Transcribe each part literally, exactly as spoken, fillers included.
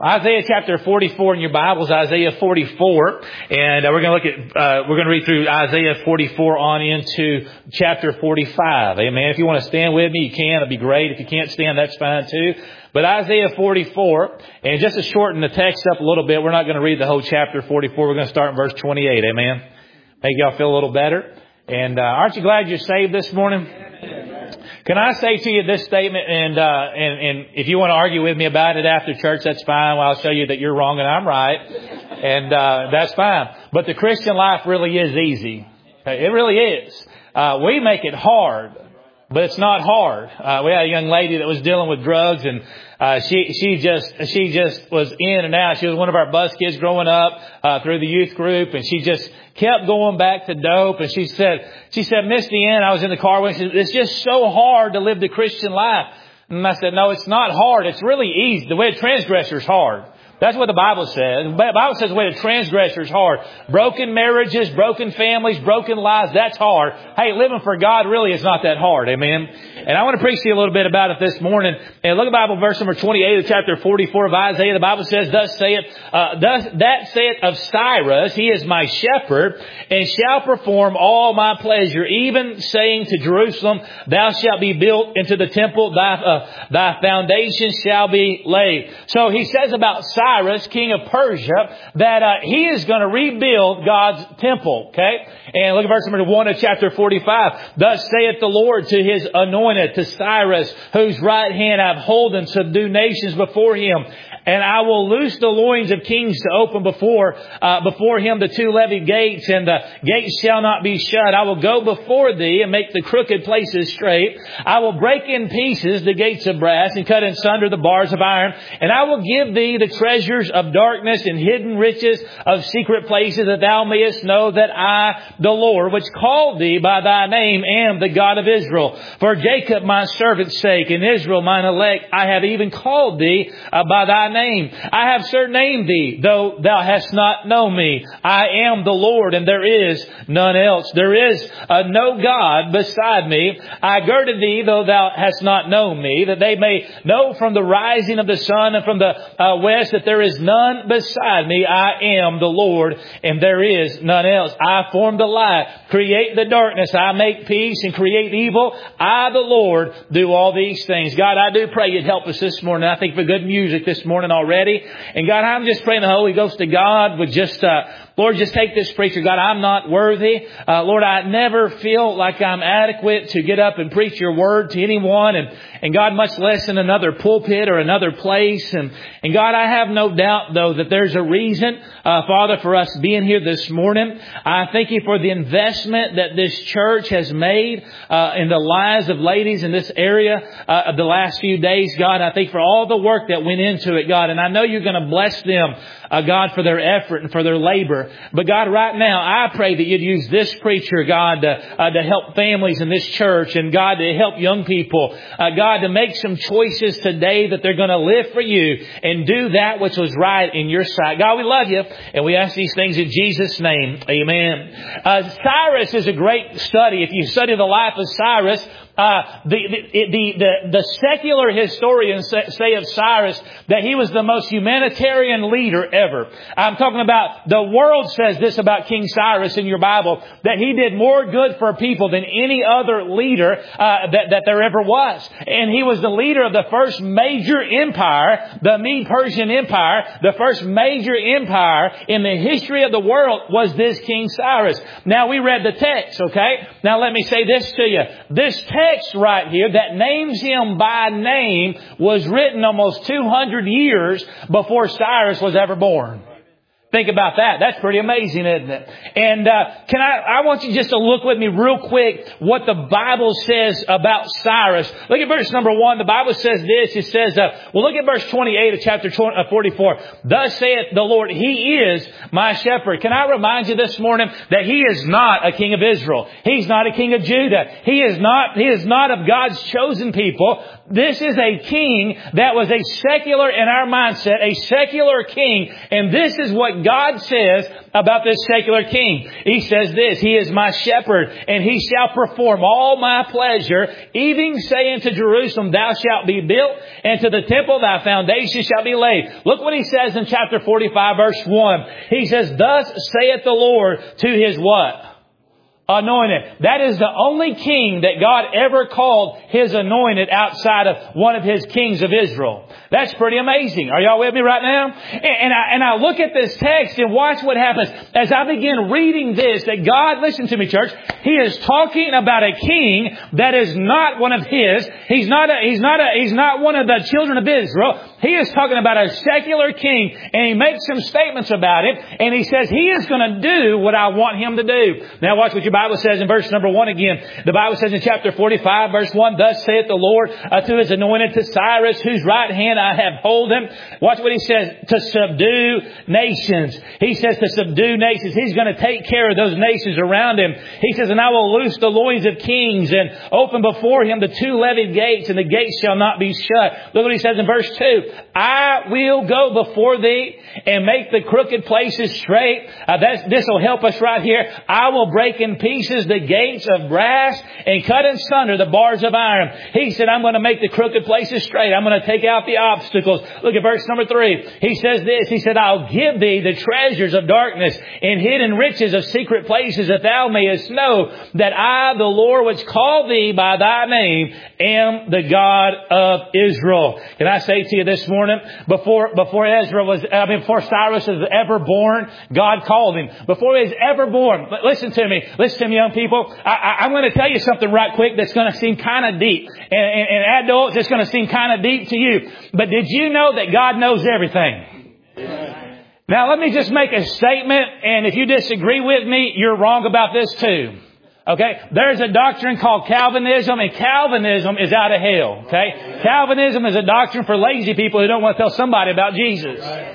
Isaiah chapter forty-four in your Bibles, Isaiah forty-four, and uh, we're going to look at, uh, we're going to read through Isaiah forty-four on into chapter forty-five. Amen. If you want to stand with me, you can. It'd be great. If you can't stand, that's fine too. But Isaiah forty-four, and just to shorten the text up a little bit, we're not going to read the whole chapter forty-four. We're going to start in verse twenty-eight. Amen. Make y'all feel a little better. And uh, aren't you glad you're saved this morning? Can I say to you this statement, and, uh, and, and if you want to argue with me about it after church, that's fine. Well, I'll show you that you're wrong and I'm right. And, uh, that's fine. But the Christian life really is easy. It really is. Uh, we make it hard, but it's not hard. Uh, we had a young lady that was dealing with drugs, and uh, she she just she just was in and out. She was one of our bus kids growing up uh, through the youth group, and she just kept going back to dope. And she said, she said, Miss Deanne, I was in the car with her, she said, it's just so hard to live the Christian life. And I said, no, it's not hard. It's really easy. The way a transgressor is hard. That's what the Bible says. The Bible says the way a transgressor is hard. Broken marriages, broken families, broken lives, that's hard. Hey, living for God really is not that hard. Amen. And I want to preach to you a little bit about it this morning. And look at Bible verse number twenty-eight of chapter forty-four of Isaiah. The Bible says, thus saith, uh, thus, that saith of Cyrus, he is my shepherd, and shall perform all my pleasure, even saying to Jerusalem, thou shalt be built into the temple, thy, uh, thy foundation shall be laid. So he says about Cyrus, Cyrus, king of Persia, that uh, he is going to rebuild God's temple. Okay, and look at verse number one of chapter forty-five. Thus saith the Lord to his anointed, to Cyrus, whose right hand I've holden, subdue nations before him. And I will loose the loins of kings to open before uh, before him the two levied gates, and the gates shall not be shut. I will go before thee and make the crooked places straight. I will break in pieces the gates of brass and cut in sunder the bars of iron. And I will give thee the treasures of darkness and hidden riches of secret places, that thou mayest know that I, the Lord, which called thee by thy name, am the God of Israel. For Jacob my servant's sake, and Israel mine elect, I have even called thee uh, by thy name. I have surnamed thee, though thou hast not known me. I am the Lord, and there is none else. There is uh, no God beside me. I girded thee, though thou hast not known me, that they may know from the rising of the sun and from the uh, west that there is none beside me. I am the Lord, and there is none else. I form the light, create the darkness. I make peace and create evil. I, the Lord, do all these things. God, I do pray you'd help us this morning. I think for good music this morning already. And God, I'm just praying the Holy Ghost to God would just, uh, Lord, just take this preacher. God, I'm not worthy. Uh, Lord, I never feel like I'm adequate to get up and preach your word to anyone. And, and God, much less in another pulpit or another place. And, and God, I have no doubt, though, that there's a reason, uh, Father, for us being here this morning. I thank you for the investment that this church has made, uh, in the lives of ladies in this area, uh, of the last few days. God, I thank for all the work that went into it, God. And I know you're going to bless them, uh, God, for their effort and for their labor. But God, right now, I pray that you'd use this preacher, God, to, uh, to help families in this church, and God, to help young people, uh, God, to make some choices today that they're going to live for you and do that which was right in your sight. God, we love you, and we ask these things in Jesus' name. Amen. Uh, Cyrus is a great study. If you study the life of Cyrus, Uh, the, the, the, the, the secular historians say of Cyrus that he was the most humanitarian leader ever. I'm talking about, the world says this about King Cyrus in your Bible, that he did more good for people than any other leader uh, that, that there ever was. And he was the leader of the first major empire, the Mede-Persian Empire. The first major empire in the history of the world was this King Cyrus. Now, we read the text, okay? Now, let me say this to you. This text text right here that names him by name was written almost two hundred years before Cyrus was ever born. Think about that. That's pretty amazing, isn't it? And uh, can I, I want you just to look with me real quick what the Bible says about Cyrus. Look at verse number one. The Bible says this. It says, uh, well, look at verse twenty-eight of chapter forty-four. Thus saith the Lord, he is my shepherd. Can I remind you this morning that he is not a king of Israel. He's not a king of Judah. He is not, he is not of God's chosen people. This is a king that was a secular, in our mindset, a secular king. And this is what God says about this secular king. He says this, He is my shepherd, and He shall perform all my pleasure, even saying to Jerusalem, thou shalt be built, and to the temple thy foundation shall be laid. Look what He says in chapter forty-five, verse one. He says, thus saith the Lord to His what? Anointed. That is the only king that God ever called His anointed outside of one of His kings of Israel. That's pretty amazing. Are y'all with me right now? And, and, I, and I look at this text and watch what happens. As I begin reading this, that God, listen to me, church, He is talking about a king that is not one of His. He's not a, he's not a, he's not one of the children of Israel. He is talking about a secular king, and He makes some statements about it, and He says He is going to do what I want Him to do. Now watch what your Bible says in verse number one again. The Bible says in chapter forty-five, verse one, thus saith the Lord uh, to His anointed, to Cyrus, whose right hand I have hold him. Watch what He says, to subdue nations. He says to subdue nations. He's going to take care of those nations around Him. He says, and I will loose the loins of kings and open before Him the two levied gates, and the gates shall not be shut. Look what He says in verse two. I will go before thee and make the crooked places straight. Uh, this will help us right here. I will break in pieces the gates of brass and cut in sunder the bars of iron. He said, I'm going to make the crooked places straight. I'm going to take out the obstacles. Look at verse number three. He says this. He said, I'll give thee the treasures of darkness and hidden riches of secret places, that thou mayest know that I, the Lord, which called thee by thy name, am the God of Israel. Can I say to you this morning, before, before Ezra was, I mean, before Cyrus was ever born, God called him. Before he was ever born, listen to me, listen to me, young people. I, I, I'm going to tell you something right quick that's going to seem kind of deep. And, and, and adults, it's going to seem kind of deep to you. But did you know that God knows everything? Yeah. Now, let me just make a statement, and if you disagree with me, you're wrong about this too. Okay? There's a doctrine called Calvinism, and Calvinism is out of hell. Okay? Calvinism is a doctrine for lazy people who don't want to tell somebody about Jesus.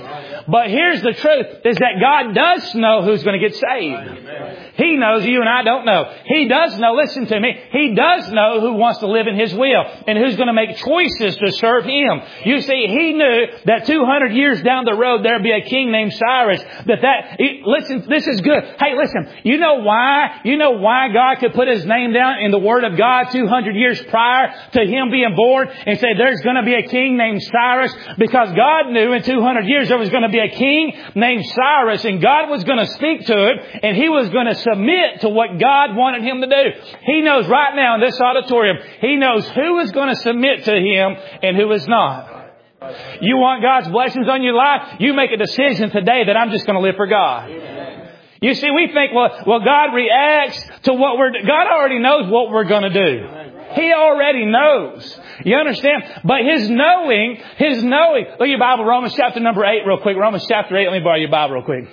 But here's the truth, is that God does know who's going to get saved. He knows, you and I don't know. He does know, listen to me, He does know who wants to live in His will and who's going to make choices to serve Him. You see, He knew that two hundred years down the road there'd be a king named Cyrus. That that, listen, this is good. Hey, listen, you know why? You know why God could put His name down in the Word of God two hundred years prior to Him being born and say there's going to be a king named Cyrus? Because God knew in two hundred years there was going to be a king named Cyrus, and God was going to speak to him, and he was going to submit to what God wanted him to do. He knows right now in this auditorium, He knows who is going to submit to Him and who is not. You want God's blessings on your life? You make a decision today that I'm just going to live for God. You see, we think, well, well, God reacts to what we're, God already knows what we're going to do. He already knows. You understand? But His knowing, His knowing. Look at your Bible, Romans chapter number eight real quick. Romans chapter eight. Let me borrow your Bible real quick.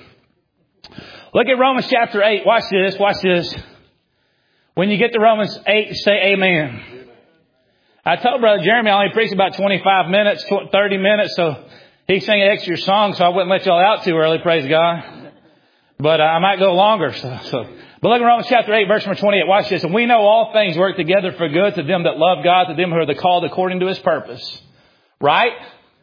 Look at Romans chapter eight. Watch this. Watch this. When you get to Romans eight, say amen. I told Brother Jeremy I only preached about twenty-five minutes, thirty minutes. So he sang an extra song, so I wouldn't let y'all out too early. Praise God. But uh, I might go longer. So, so. But look at Romans chapter eight, verse number twenty-eight. Watch this. And we know all things work together for good to them that love God, to them who are the called according to His purpose. Right?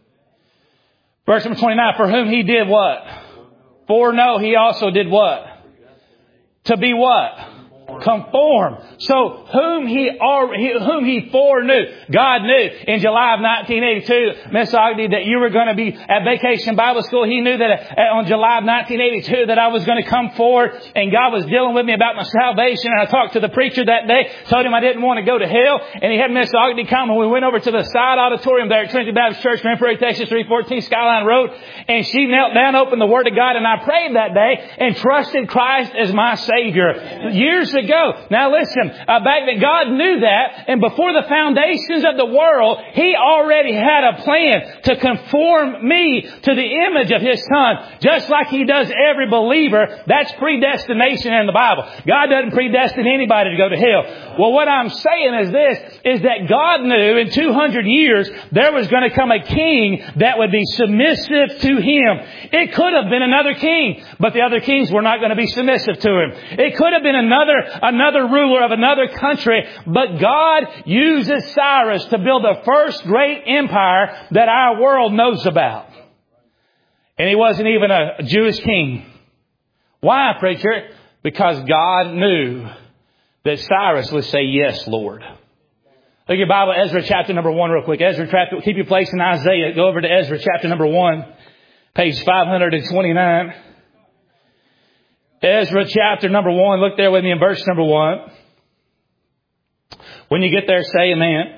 Verse number twenty-nine. For whom He did what? Foreknow, He also did what? To be what? Conform. So whom he already, whom he foreknew, God knew in July of nineteen eighty-two, Miss Ogden, that you were going to be at Vacation Bible School. He knew that on July of nineteen eighty-two that I was going to come forward, and God was dealing with me about my salvation. And I talked to the preacher that day, told him I didn't want to go to hell, and he had Miss Ogden come, and we went over to the side auditorium there at Trinity Baptist Church, Grand Prairie, Texas, three fourteen Skyline Road, and she knelt down, opened the Word of God, and I prayed that day and trusted Christ as my Savior. Years ago, now listen, uh, back then God knew that, and before the foundations of the world, He already had a plan to conform me to the image of His Son, just like He does every believer. That's predestination in the Bible. God doesn't predestine anybody to go to hell. Well, what I'm saying is this, is that God knew in two hundred years there was going to come a king that would be submissive to Him. It could have been another king, but the other kings were not going to be submissive to Him. It could have been another another ruler of another country. But God uses Cyrus to build the first great empire that our world knows about. And he wasn't even a Jewish king. Why, preacher? Because God knew that Cyrus would say, yes, Lord. Look at your Bible, Ezra chapter number one real quick. Ezra chapter, keep your place in Isaiah. Go over to Ezra chapter number one, page five hundred twenty-nine. Ezra chapter number one. Look there with me in verse number one. When you get there, say amen.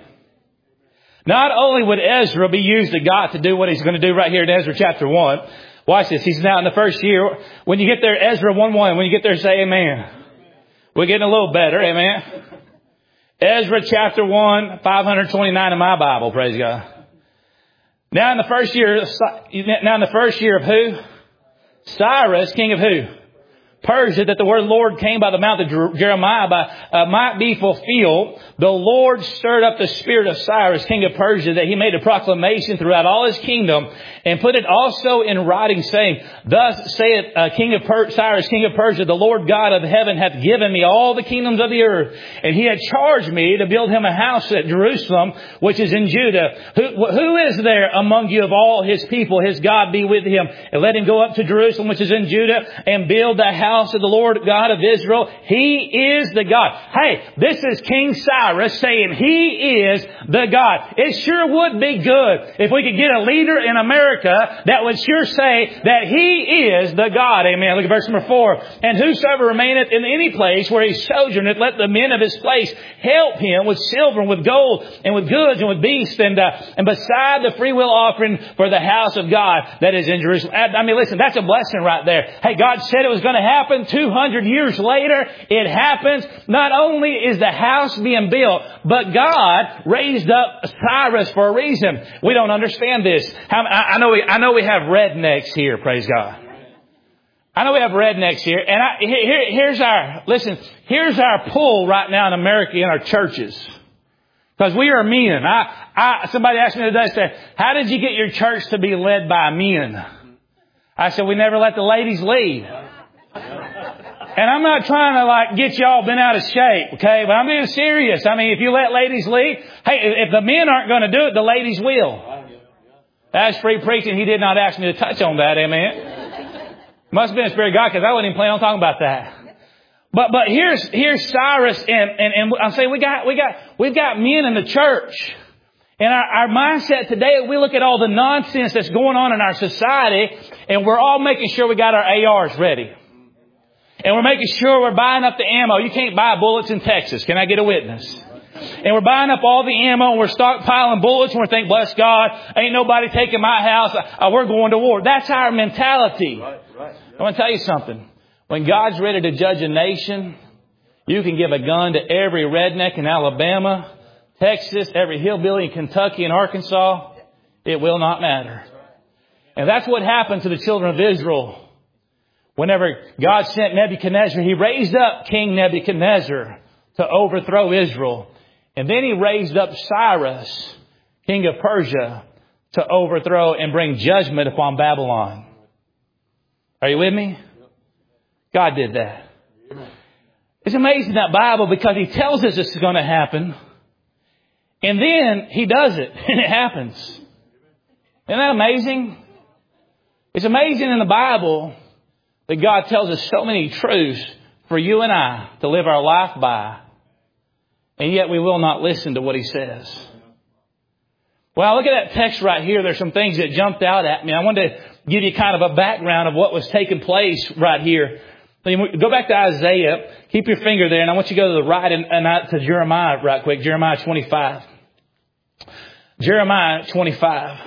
Not only would Ezra be used of God to do what he's going to do right here in Ezra chapter one. Watch this. He's now in the first year. When you get there, Ezra one one. When you get there, say amen. We're getting a little better. Amen. Ezra chapter one, five hundred twenty-nine in my Bible. Praise God. Now in the first year, now in the first year of who? Cyrus, king of who? Persia, that the word Lord came by the mouth of Jeremiah by, uh, might be fulfilled. The Lord stirred up the spirit of Cyrus, king of Persia, that he made a proclamation throughout all his kingdom and put it also in writing, saying, Thus saith uh, King of per- Cyrus, king of Persia, the Lord God of heaven hath given me all the kingdoms of the earth, and he had charged me to build him a house at Jerusalem, which is in Judah. Who, who is there among you of all his people? His God be with him, and let him go up to Jerusalem, which is in Judah, and build the house of the Lord God of Israel. He is the God. Hey, this is King Cyrus saying he is the God. It sure would be good if we could get a leader in America that would sure say that he is the God. Amen. Look at verse number four. And whosoever remaineth in any place where he sojourneth, let the men of his place help him with silver and with gold and with goods and with beasts and uh, and beside the freewill offering for the house of God that is in Jerusalem. I mean, listen, that's a blessing right there. Hey, God said it was going to happen. two hundred years later, it happens. Not only is the house being built, but God raised up Cyrus for a reason. We don't understand this. I know we, I know we have rednecks here, praise God. I know we have rednecks here. And I, here, here's our, listen, here's our pull right now in America in our churches. Because we are men. I, I, somebody asked me today, said, how did you get your church to be led by men? I said, we never let the ladies lead. And I'm not trying to like get y'all bent out of shape, okay? But I'm being serious. I mean, if you let ladies lead, hey, if the men aren't going to do it, the ladies will. That's free preaching. He did not ask me to touch on that, amen? Must have been the Spirit of God, because I wasn't even planning on talking about that. But but here's here's Cyrus, and and, and I'm saying we got we got we've got men in the church. And our, our mindset today, we look at all the nonsense that's going on in our society, and we're all making sure we got our A Rs ready. And we're making sure we're buying up the ammo. You can't buy bullets in Texas. Can I get a witness? And we're buying up all the ammo, and we're stockpiling bullets, and we're thinking, bless God, ain't nobody taking my house. Uh, we're going to war. That's our mentality. Right, right, yeah. I want to tell you something. When God's ready to judge a nation, you can give a gun to every redneck in Alabama, Texas, every hillbilly in Kentucky and Arkansas. It will not matter. And that's what happened to the children of Israel. Whenever God sent Nebuchadnezzar, He raised up King Nebuchadnezzar to overthrow Israel. And then He raised up Cyrus, king of Persia, to overthrow and bring judgment upon Babylon. Are you with me? God did that. It's amazing, that Bible, because He tells us this is going to happen. And then He does it, and it happens. Isn't that amazing? It's amazing in the Bible that God tells us so many truths for you and I to live our life by. And yet we will not listen to what He says. Well, look at that text right here. There's some things that jumped out at me. I wanted to give you kind of a background of what was taking place right here. Go back to Isaiah. Keep your finger there. And I want you to go to the right and, and out to Jeremiah right quick. Jeremiah twenty-five. Jeremiah twenty-five.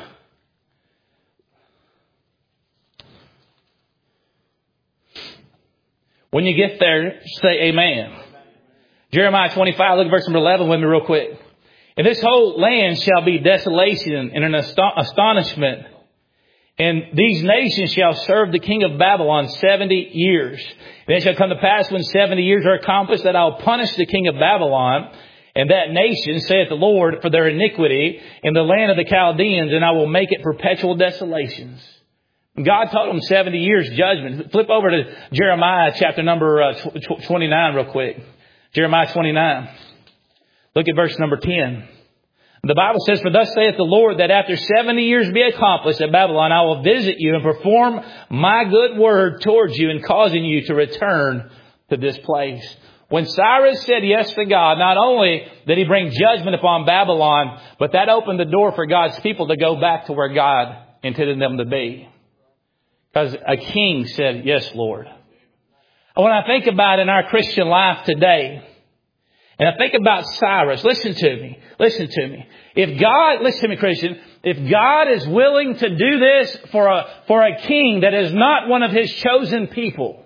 When you get there, say amen. Jeremiah twenty-five, look at verse number eleven with me real quick. And this whole land shall be desolation and an astonishment. And these nations shall serve the king of Babylon seventy years. And it shall come to pass when seventy years are accomplished that I will punish the king of Babylon and that nation, saith the Lord, for their iniquity in the land of the Chaldeans, and I will make it perpetual desolations. God told them seventy years judgment. Flip over to Jeremiah chapter number uh, twenty-nine real quick. Jeremiah twenty-nine. Look at verse number ten. The Bible says, "For thus saith the Lord, that after seventy years be accomplished at Babylon, I will visit you and perform my good word towards you in causing you to return to this place." When Cyrus said yes to God, not only did he bring judgment upon Babylon, but that opened the door for God's people to go back to where God intended them to be. Because a king said, "Yes, Lord." And when I think about in our Christian life today, and I think about Cyrus, listen to me, listen to me. If God, listen to me, Christian, if God is willing to do this for a, for a king that is not one of His chosen people,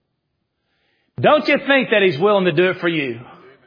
don't you think that He's willing to do it for you?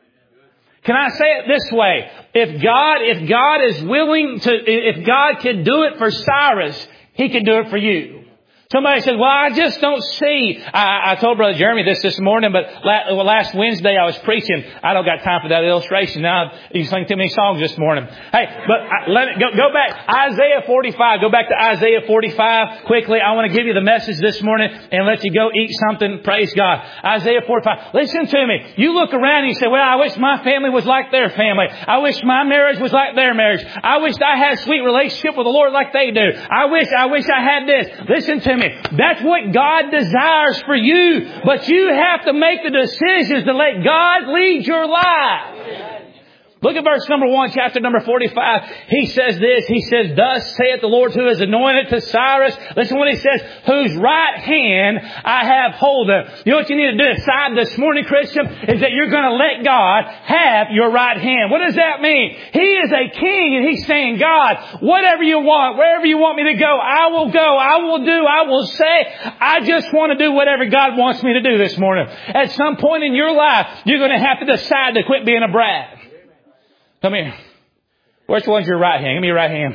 Can I say it this way? If God, if God is willing to, if God can do it for Cyrus, He can do it for you. Somebody said, "Well, I just don't see." I, I told Brother Jeremy this this morning, but last Wednesday I was preaching. I don't got time for that illustration. Now you sing too many songs this morning. Hey, but let it go, go back. Isaiah forty-five. Go back to Isaiah forty-five quickly. I want to give you the message this morning and let you go eat something. Praise God. Isaiah forty-five. Listen to me. You look around and you say, "Well, I wish my family was like their family. I wish my marriage was like their marriage. I wish I had a sweet relationship with the Lord like they do. I wish, I wish I had this." Listen to me. That's what God desires for you. But you have to make the decisions to let God lead your life. Look at verse number one, chapter number forty-five. He says this. He says, "Thus saith the Lord who is anointed to Cyrus." Listen what He says. "Whose right hand I have hold of." You know what you need to decide this morning, Christian, is that you're going to let God have your right hand. What does that mean? He is a king and He's saying, "God, whatever you want, wherever you want me to go, I will go, I will do, I will say. I just want to do whatever God wants me to do this morning." At some point in your life, you're going to have to decide to quit being a brat. Come here. Which one's your right hand? Give me your right hand.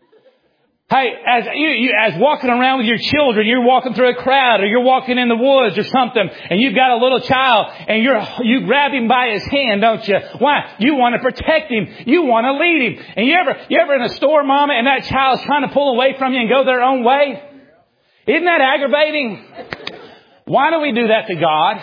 Hey, as you, you, as walking around with your children, you're walking through a crowd or you're walking in the woods or something and you've got a little child and you're, you grab him by his hand, don't you? Why? You want to protect him. You want to lead him. And you ever, you ever in a store, Mama, and that child's trying to pull away from you and go their own way? Isn't that aggravating? Why do we do that to God?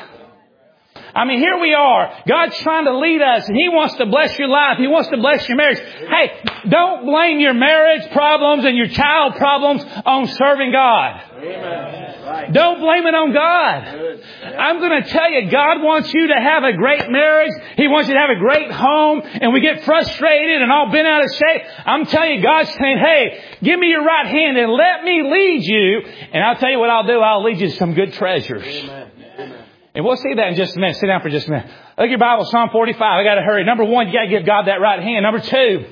I mean, here we are. God's trying to lead us and He wants to bless your life. He wants to bless your marriage. Hey, don't blame your marriage problems and your child problems on serving God. Amen. Don't blame it on God. I'm going to tell you, God wants you to have a great marriage. He wants you to have a great home. And we get frustrated and all bent out of shape. I'm telling you, God's saying, "Hey, give me your right hand and let me lead you. And I'll tell you what I'll do. I'll lead you to some good treasures." Amen. And we'll see that in just a minute. Sit down for just a minute. Look at your Bible, Psalm forty-five. I got to hurry. Number one, you got to give God that right hand. Number two,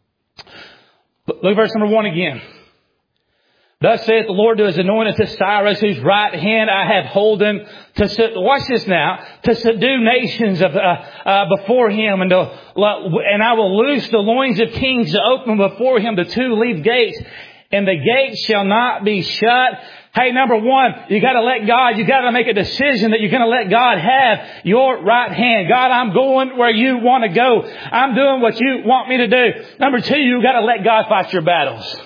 look at verse number one again. "Thus saith the Lord to His anointed to Cyrus, whose right hand I have holden to," watch this now, "to subdue nations of, uh, uh, before Him, and to, and I will loose the loins of kings, to open before Him the two leaved gates, and the gates shall not be shut." Hey, number one, you got to let God, you got to make a decision that you're going to let God have your right hand. "God, I'm going where you want to go. I'm doing what you want me to do." Number two, you got to let God fight your battles.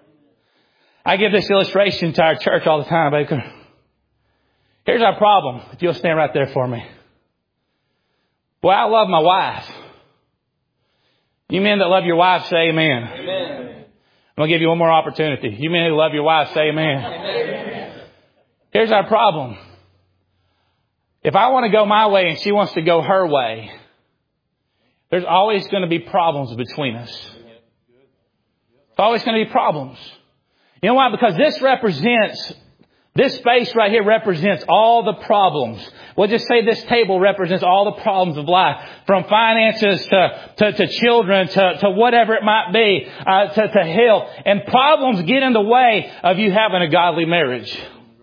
I give this illustration to our church all the time, Baker. Here's our problem. If you'll stand right there for me. Well, I love my wife. You men that love your wife, say amen. Amen. I'm going to give you one more opportunity. You men who love your wife, say amen. Amen. Here's our problem. If I want to go my way and she wants to go her way, there's always going to be problems between us. There's always going to be problems. You know why? Because this represents, this space right here represents all the problems. We'll just say this table represents all the problems of life. From finances to, to, to children to, to whatever it might be, uh, to, to health. And problems get in the way of you having a godly marriage.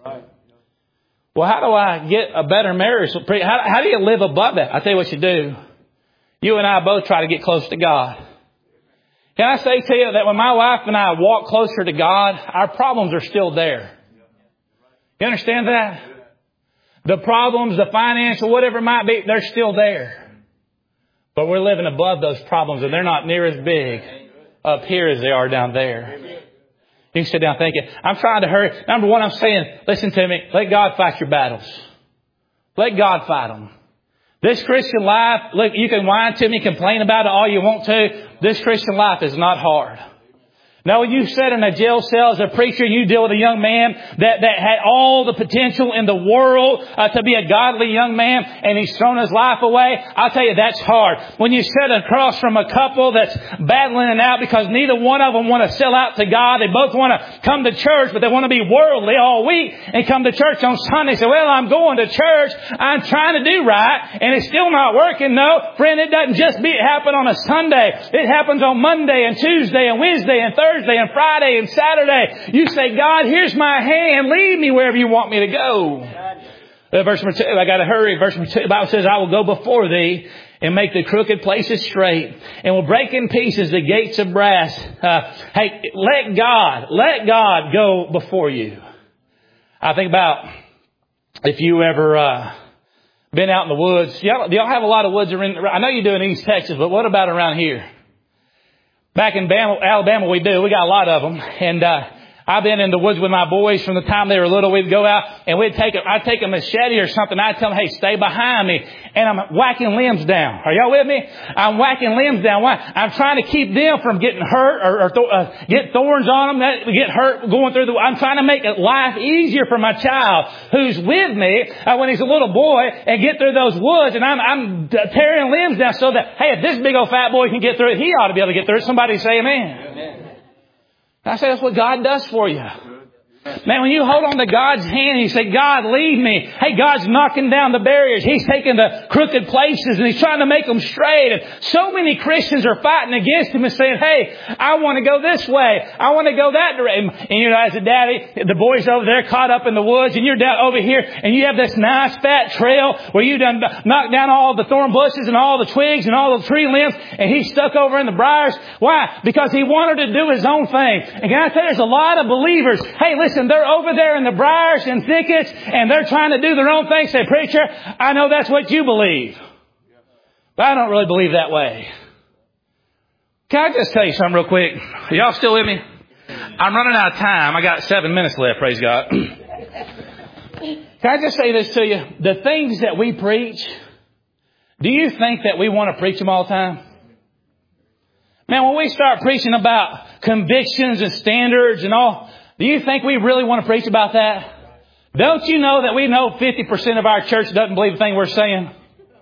Well, how do I get a better marriage? How, how do you live above that? I'll tell you what you do. You and I both try to get close to God. Can I say to you that when my wife and I walk closer to God, our problems are still there. You understand that? The problems, the financial, whatever it might be, they're still there. But we're living above those problems and they're not near as big up here as they are down there. You can sit down thinking, I'm trying to hurry. Number one, I'm saying, listen to me, let God fight your battles. Let God fight them. This Christian life, look, you can whine to me, complain about it all you want to. This Christian life is not hard. Now, when you sit in a jail cell as a preacher, you deal with a young man that, that had all the potential in the world uh, to be a godly young man, and he's thrown his life away. I'll tell you, that's hard. When you sit across from a couple that's battling it out because neither one of them want to sell out to God. They both want to come to church, but they want to be worldly all week and come to church on Sunday. Say, well, I'm going to church. I'm trying to do right, and it's still not working. No, friend, it doesn't just be, it happen on a Sunday. It happens on Monday and Tuesday and Wednesday and Thursday. Thursday and Friday and Saturday. You say, God, here's my hand. Lead me wherever you want me to go. Uh, verse number two, I got to hurry. Verse number two, the Bible says, I will go before thee and make the crooked places straight, and will break in pieces the gates of brass. Uh, hey, let God, let God go before you. I think about if you ever uh, been out in the woods. Y'all, do y'all have a lot of woods around? I know you do in East Texas, but what about around here? Back in Bama, Alabama, we do. We got a lot of them. And uh, I've been in the woods with my boys from the time they were little. We'd go out and we'd take a, I'd take a machete or something. I'd tell them, hey, stay behind me. And I'm whacking limbs down. Are y'all with me? I'm whacking limbs down. Why? I'm trying to keep them from getting hurt or, or th- uh, get thorns on them, that get hurt going through the... I'm trying to make life easier for my child who's with me uh, when he's a little boy and get through those woods. And I'm, I'm tearing limbs down so that, hey, if this big old fat boy can get through it, he ought to be able to get through it. Somebody say amen. Amen. I say that's what God does for you. Man, when you hold on to God's hand and you say, God, lead me. Hey, God's knocking down the barriers. He's taking the crooked places and He's trying to make them straight. And so many Christians are fighting against Him and saying, hey, I want to go this way. I want to go that direction. And you know, as a daddy, the boys over there caught up in the woods and you're down over here and you have this nice fat trail where you done knocked down all the thorn bushes and all the twigs and all the tree limbs, and he's stuck over in the briars. Why? Because he wanted to do his own thing. And can I tell you, there's a lot of believers. Hey, listen. Listen, they're over there in the briars and thickets and they're trying to do their own thing. Say, preacher, I know that's what you believe, but I don't really believe that way. Can I just tell you something real quick? Are y'all still with me? I'm running out of time. I got seven minutes left, praise God. Can I just say this to you? The things that we preach, do you think that we want to preach them all the time? Man, when we start preaching about convictions and standards and all, do you think we really want to preach about that? Don't you know that we know fifty percent of our church doesn't believe the thing we're saying?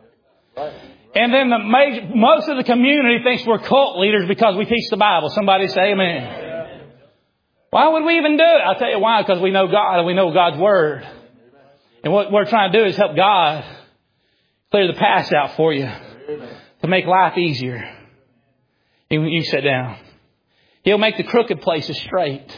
And then the major, most of the community thinks we're cult leaders because we teach the Bible. Somebody say amen. Why would we even do it? I'll tell you why. Because we know God and we know God's Word. And what we're trying to do is help God clear the past out for you to make life easier. You, you sit down. He'll make the crooked places straight.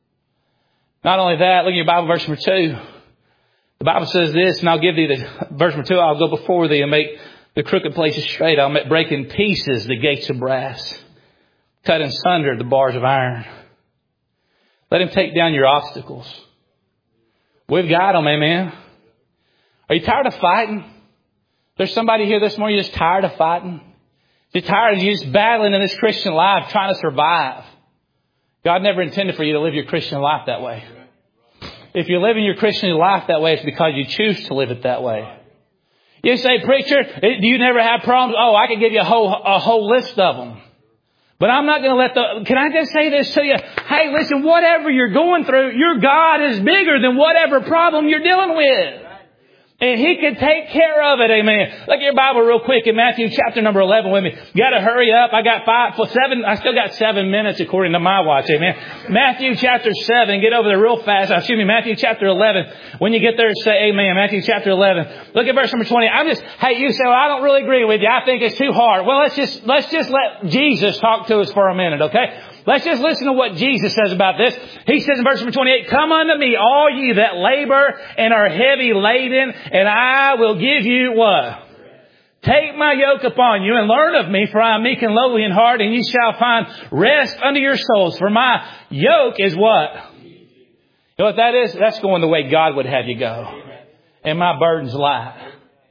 Not only that, look at your Bible, verse number two. The Bible says this, and I'll give thee the, verse number two, I'll go before thee and make the crooked places straight. I'll make, break in pieces the gates of brass, cut in sunder the bars of iron. Let Him take down your obstacles. We've got them, amen. Are you tired of fighting? There's somebody here this morning, you're just tired of fighting. You're tired of you just battling in this Christian life, trying to survive. God never intended for you to live your Christian life that way. If you're living your Christian life that way, it's because you choose to live it that way. You say, preacher, do you never have problems? Oh, I can give you a whole, a whole list of them. But I'm not going to let the, can I just say this to you? Hey, listen, whatever you're going through, your God is bigger than whatever problem you're dealing with. And He can take care of it. Amen. Look at your Bible real quick in Matthew chapter number eleven with me. You got to hurry up. I got five, for seven, I still got seven minutes according to my watch. Amen. Matthew chapter seven. Get over there real fast. Excuse me. Matthew chapter eleven. When you get there, say amen. Matthew chapter eleven. Look at verse number twenty. I'm just, hey, you say, well, I don't really agree with you. I think it's too hard. Well, let's just, let's just let Jesus talk to us for a minute. Okay. Let's just listen to what Jesus says about this. He says in verse number twenty-eight, come unto me, all ye that labor and are heavy laden, and I will give you what? Take my yoke upon you and learn of me, for I am meek and lowly in heart, and ye shall find rest unto your souls. For my yoke is what? You know what that is? That's going the way God would have you go. And my burden's light.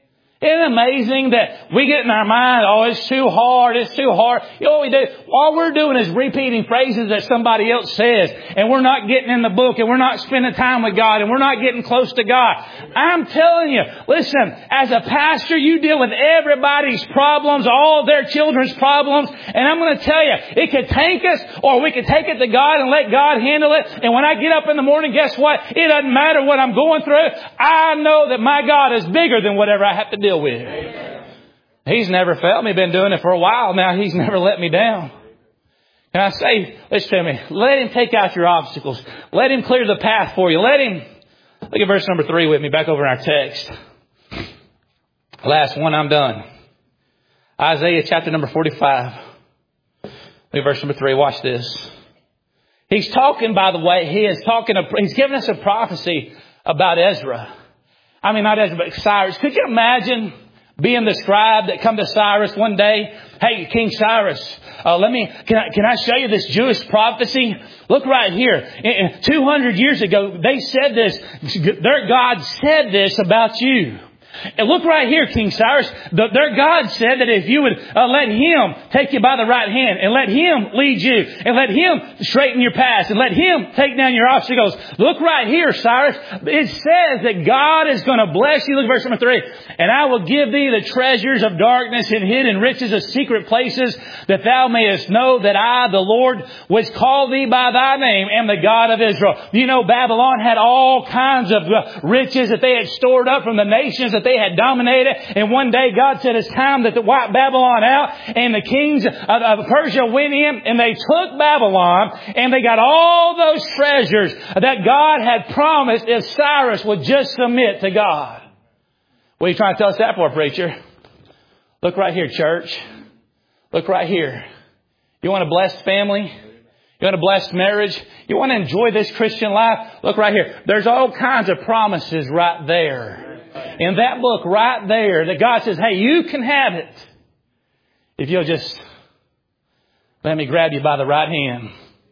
Isn't it amazing that we get in our mind, oh, it's too hard, it's too hard. You know what we do? All we're doing is repeating phrases that somebody else says, and we're not getting in the book, and we're not spending time with God, and we're not getting close to God. I'm telling you, listen, as a pastor, you deal with everybody's problems, all their children's problems, and I'm going to tell you, it could tank us, or we could take it to God and let God handle it. And when I get up in the morning, guess what? It doesn't matter what I'm going through. I know that my God is bigger than whatever I have to deal with. Amen. He's never failed me. Been doing it for a while now. He's never let me down. Can I say, listen to me, let Him take out your obstacles. Let Him clear the path for you. Let Him, look at verse number three with me, back over in our text. Last one, I'm done. Isaiah chapter number forty-five. Look at verse number three. Watch this. He's talking, by the way, he is talking, he's giving us a prophecy about Ezra. I mean, not Ezra, but Cyrus. Could you imagine being the scribe that come to Cyrus one day? Hey, King Cyrus, uh, let me, can I, can I show you this Jewish prophecy? Look right here. two hundred years ago, they said this, their God said this about you. And look right here, King Cyrus. The, their God said that if you would uh, let Him take you by the right hand and let Him lead you and let Him straighten your path and let Him take down your obstacles. Look right here, Cyrus. It says that God is going to bless you. Look at verse number three. And I will give thee the treasures of darkness and hidden riches of secret places, that thou mayest know that I, the Lord, which called thee by thy name, am the God of Israel. You know, Babylon had all kinds of uh, riches that they had stored up from the nations that they had dominated. And one day God said it's time that to wipe Babylon out. And the kings of, of Persia went in and they took Babylon and they got all those treasures that God had promised if Cyrus would just submit to God. What are you trying to tell us that for, preacher? Look right here, church. Look right here. You want a blessed family? You want a blessed marriage? You want to enjoy this Christian life? Look right here. There's all kinds of promises right there. In that book right there that God says, hey, you can have it if you'll just let me grab you by the right hand.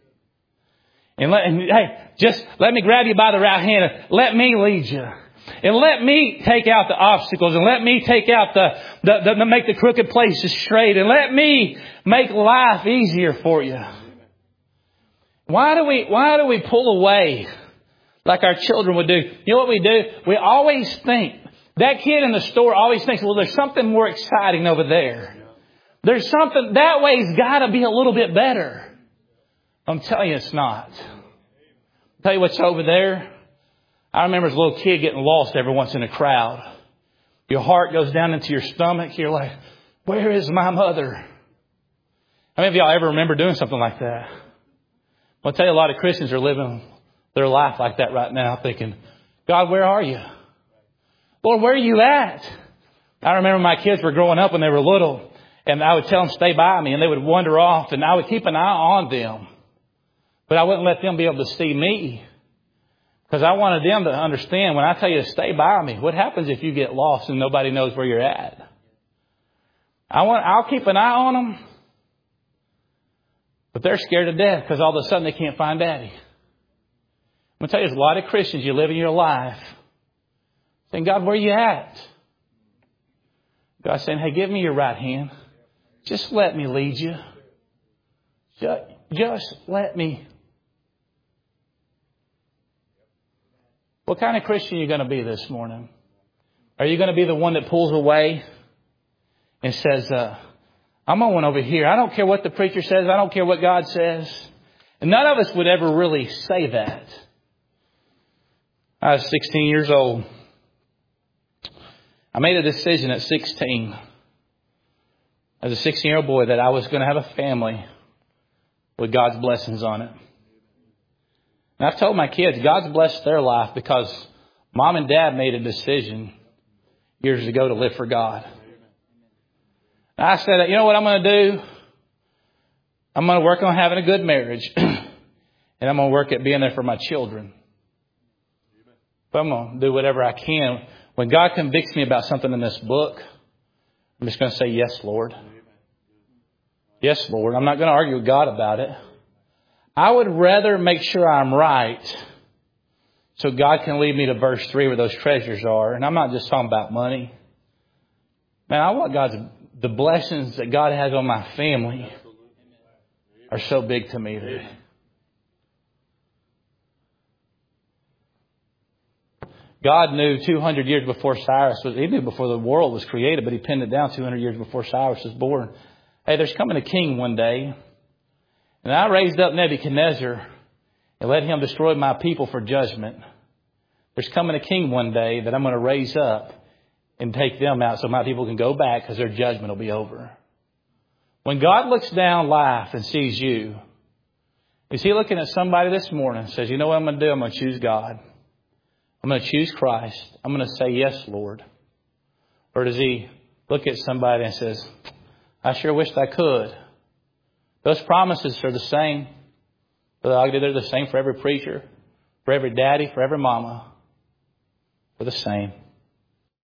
And let, and, hey, just let me grab you by the right hand. Let me lead you. And let me take out the obstacles. And let me take out the, the, the, the make the crooked places straight. And let me make life easier for you. Why do we, why do we pull away like our children would do? You know what we do? We always think, that kid in the store always thinks, well, there's something more exciting over there. There's something, that way's got to be a little bit better. I'm telling you it's not. I'll tell you what's over there. I remember as a little kid getting lost every once in a crowd. Your heart goes down into your stomach. You're like, where is my mother? How many of y'all ever remember doing something like that? I'll tell you, a lot of Christians are living their life like that right now, thinking, God, where are you? Lord, where are you at? I remember my kids were growing up when they were little, and I would tell them, stay by me, and they would wander off, and I would keep an eye on them. But I wouldn't let them be able to see me, because I wanted them to understand, when I tell you to stay by me, what happens if you get lost and nobody knows where you're at? I want, I'll keep an eye on them, but they're scared to death because all of a sudden they can't find Daddy. I'm going to tell you, there's a lot of Christians you live in your life saying, God, where are you at? God's saying, hey, give me your right hand. Just let me lead you. Just, just let me. What kind of Christian are you going to be this morning? Are you going to be the one that pulls away and says, uh, I'm going over here. I don't care what the preacher says. I don't care what God says. And none of us would ever really say that. I was sixteen years old. I made a decision at sixteen, as a sixteen-year-old boy, that I was going to have a family with God's blessings on it. And I've told my kids, God's blessed their life because Mom and Dad made a decision years ago to live for God. And I said, you know what I'm going to do? I'm going to work on having a good marriage. And I'm going to work at being there for my children. But I'm going to do whatever I can. When God convicts me about something in this book, I'm just going to say, yes, Lord. Yes, Lord. I'm not going to argue with God about it. I would rather make sure I'm right so God can lead me to verse three where those treasures are. And I'm not just talking about money. Man, I want God's, the blessings that God has on my family are so big to me today. God knew two hundred years before Cyrus was, He knew before the world was created, but He pinned it down two hundred years before Cyrus was born. Hey, there's coming a king one day. And I raised up Nebuchadnezzar and let him destroy my people for judgment. There's coming a king one day that I'm going to raise up and take them out so my people can go back because their judgment will be over. When God looks down life and sees you, is He looking at somebody this morning and says, you know what I'm going to do? I'm going to choose God. I'm going to choose Christ. I'm going to say, yes, Lord. Or does He look at somebody and says, I sure wished I could. Those promises are the same. Brother, they're the same for every preacher, for every daddy, for every mama. They're the same.